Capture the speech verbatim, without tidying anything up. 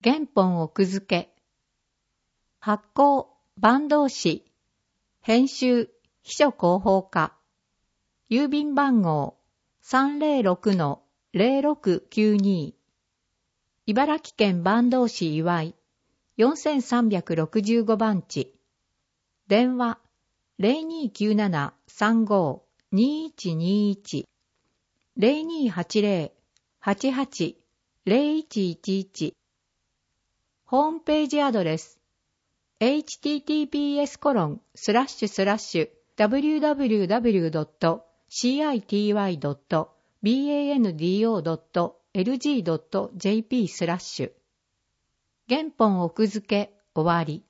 原本奥付け。発行、坂東市。編集、秘書広報課。郵便番号 さんぜろろくのぜろろくきゅうに。茨城県坂東市岩井よんさんろくご番地。電話 ゼロにーきゅうななさんごにいちにいち ゼロにーはちゼロ はちはち ゼロいちいちいち。ホームページアドレス エイチティーティーピーエスコロンスラッシュスラッシュダブリューダブリューダブリュードットシーアイティーワイドットバンドドットエルジードットジェーピー スラッシュ原本奥付け終わり。